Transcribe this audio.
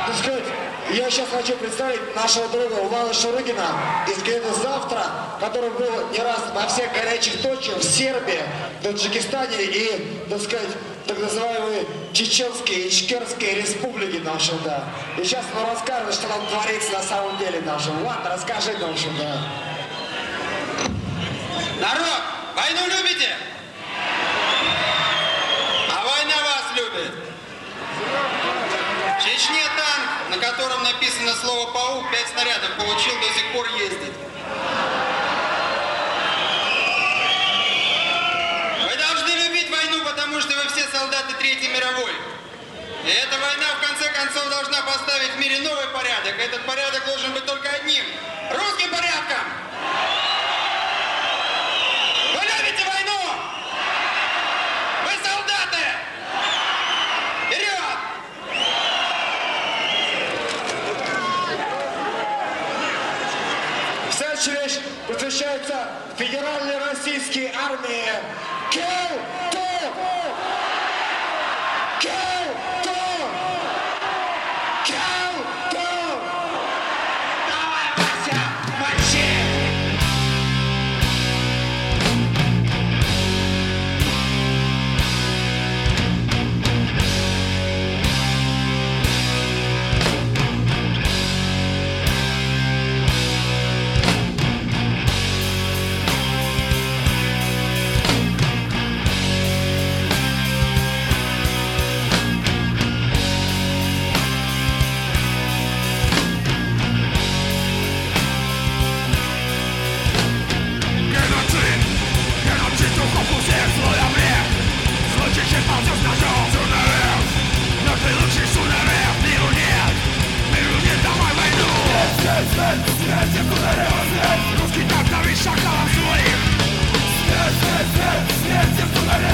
Так сказать, я сейчас хочу представить нашего друга Улана Шурыгина из газеты «Завтра», который был не раз на всех горячих точках в Сербии, Таджикистане и, так сказать, так называемые чеченские и ичкерские республики, в общем, да. И сейчас он расскажет, что там творится на самом деле, в общем. Ладно, расскажи, в общем, да. Народ, войну любите? А война вас любит. В Чечне танк, на котором написано слово «паук», 5 снарядов получил, до сих пор ездит. Вы должны любить войну, потому что вы все солдаты Третьей мировой. И эта война, в конце концов, должна поставить в мире новый порядок. Этот порядок должен быть только одним – русским порядком. Вы любите войну? Вы солдаты? Вперед! Следующая вещь посвящается Федеральной Российской армии. Давай, Вася, мочи! Русский так давит шакалов своих. Смерть, смерть, смерть, смерть,